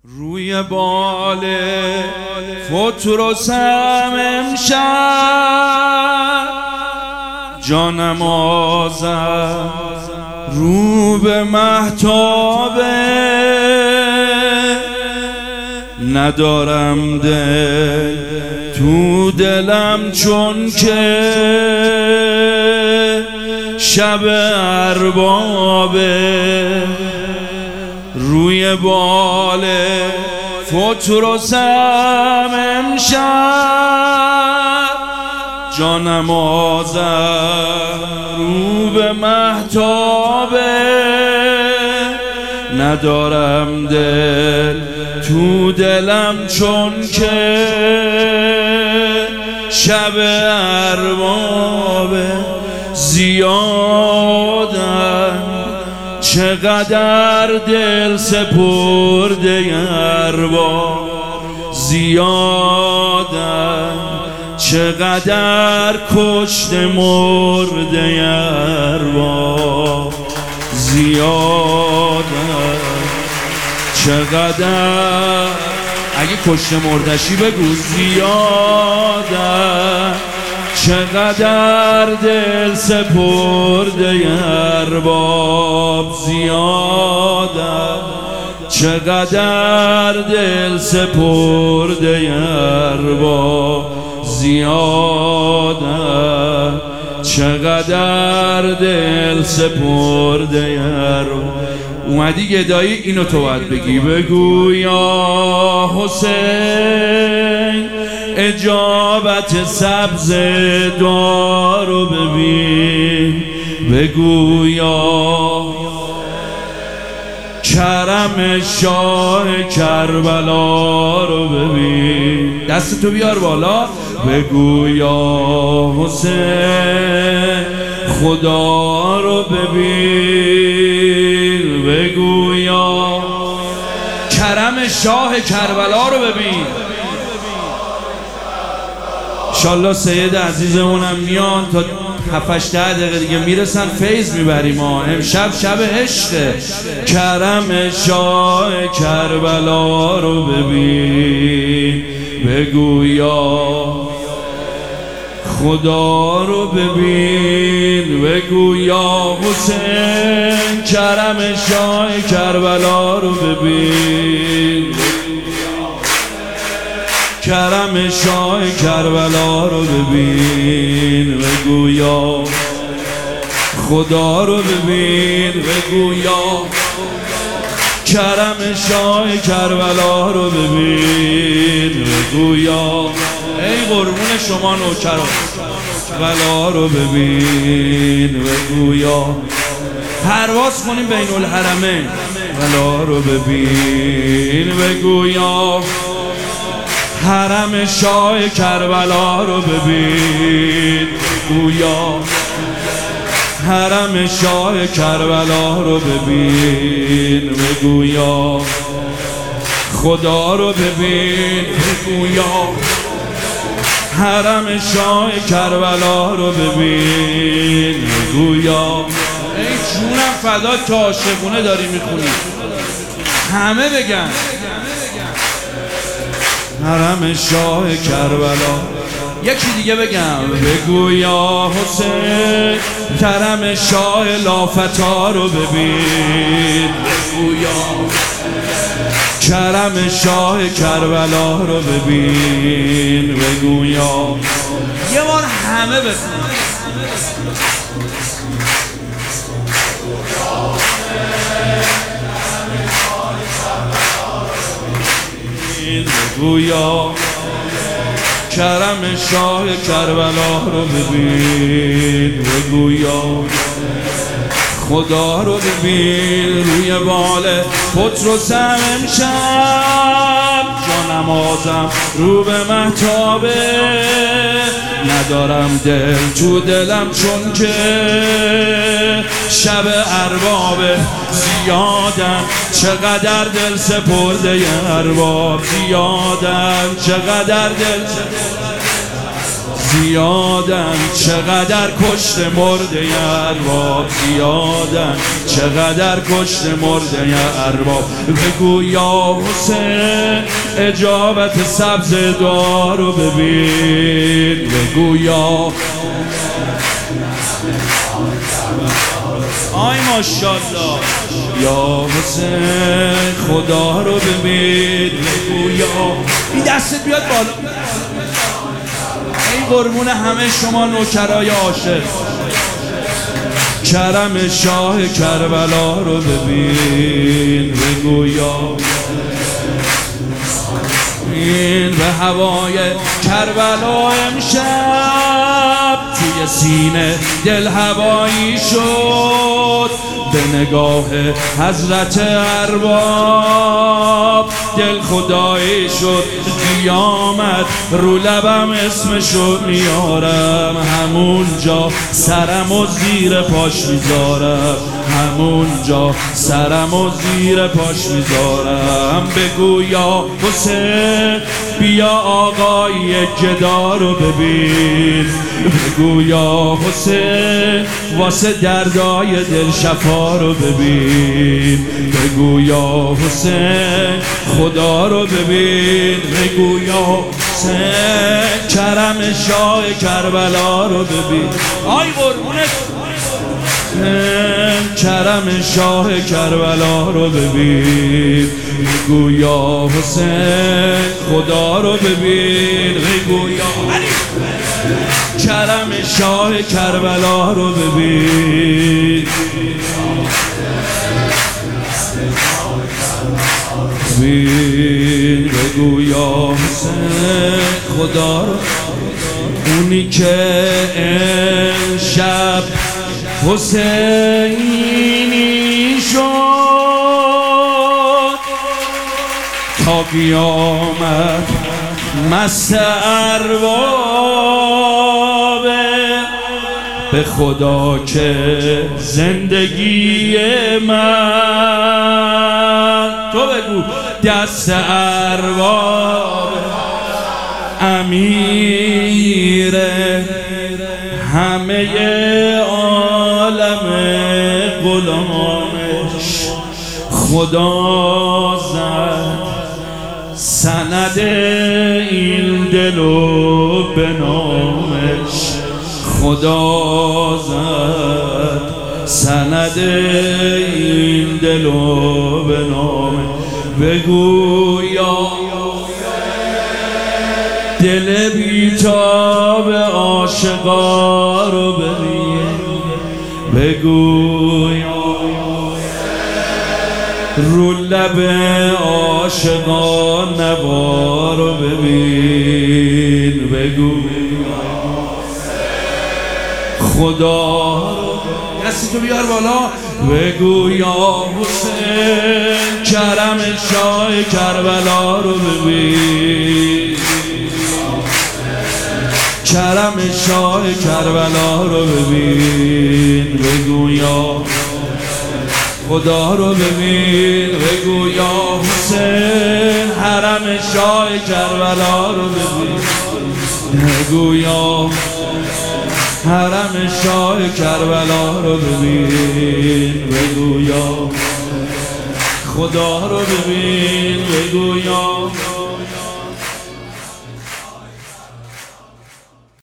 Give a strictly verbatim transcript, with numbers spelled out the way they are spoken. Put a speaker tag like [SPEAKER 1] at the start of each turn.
[SPEAKER 1] روی بال فترسم امشب جانمازم رو به مهتابه ندارم دل تو دلم چون که شب اربابه روی بال فترسم امشب جانمازم رو به مهتابه ندارم دل تو دلم چون که شب اربابه زیادن چقدر دل سپرده ارباب زیادن چقدر کشت مرده ارباب زیادن چقدر اگه کشت مردشی بگو زیادن چقدر دل سپرده ارباب زیادن چقدر دل سپرده ارباب زیادن چقدر دل سپرده ارباب. اومدی گدایی اینو تو باید بگی بگو یا حسین اجابت سبز دارو ببین بگو یا کرم شاه کربلا رو ببین دستتو بیار بالا بگو یا حسین خدا رو ببین بگو یا کرم شاه کربلا رو ببین. انشالله سید عزیزمونم میان تا هفتش ده دقیقه دیگه میرسن فیض میبریم ها. امشب شب عشقه کرم شاه کربلا رو ببین بگو یا خدا رو ببین بگو یا حسین کرم شاه کربلا رو ببین کرم شاه کربلا رو ببین بگو یا خدا رو ببین بگو یا کرم شاه کربلا رو ببین بگو یا ای قربون شما نوکران کربلا رو ببین بگو یا پرواز کنیم بین الحرمین کربلا رو ببین بگو یا حرم شاه کربلا رو ببین گویا حرم شاه کربلا رو ببین بگویا خدا رو ببین بگویا حرم شاه کربلا رو ببین بگویا ای جونم فدا که عاشقونه داری میخونی همه بگن حرم شاه کربلا. یکی دیگه بگم بگو یا حسین کرم شاه لافتا رو ببین بگو یا کرم شاه کربلا رو ببین بگو یا یه بار همه بخون بگو یا کرم شاه کربلا رو ببین بگو یا خدا رو ببین روی بال فترسم امشب جانمازم رو به مهتابه ندارم دل تو دلم چون که شب اربابه زیادن چقدر دل سپرده ارباب زیادن چقدر دل زیادن چقدر کشت مرده ارباب، زیادن چقدر کشت مرده ارباب. بگو یا حسین اجابت سبز دارو ببین، بگو یا آی ماشاءالله یا حسین خدا رو ببین، بگو یا این دستت بیاد بالا. ای قربون همه شما نوکرای عاشق، کرم شاه کربلا رو ببین، بگو یا این به هوای کربلا امشب توی سینه دل هوایی شد، به نگاه حضرت ارباب دل خدایی شد. قیامت رو لبم اسمشو میارم، همونجا سرم و زیر پاش میذارم، همونجا سرم و زیر پاش میذارم. بگو یا حسین بیا آقای گدا رو ببین، بگو یا حسین واسه دردای دل شفا رو ببین، بگو یا حسین خدا رو ببین، بگو یا حسین کرم شاه کربلا رو ببین. آی قربونت کرم شاه کربلا رو ببین، بگو یا حسین خدا رو ببین، بگو یا کرم شاه کربلا رو ببین، ببین بگو یا حسین خدا رو. اونی که امشب حسینی شد تا قیامت مست اربابه، به خدا که زندگی من تو بگو دست اربابه، امیر همه عالم غلامش، خدا زد سند این دلو به نامش، خدا زد سند این دلو به نامش. بگو یا دل بیتاب عاشقا رو ببین، بگو رو لب عاشقا نوا رو ببین، بگو خدا رو. دستی تو بیار بالا. بگو یا حسین کرم شاه کربلا رو ببین، کرم شاه کربلا رو ببین، بگو یا خدا رو ببین، بگو یا حسین حرم شاه کربلا رو ببین، بگو یا حرم شاه کربلا رو ببین، بگو یا خدا رو ببین، بگو یا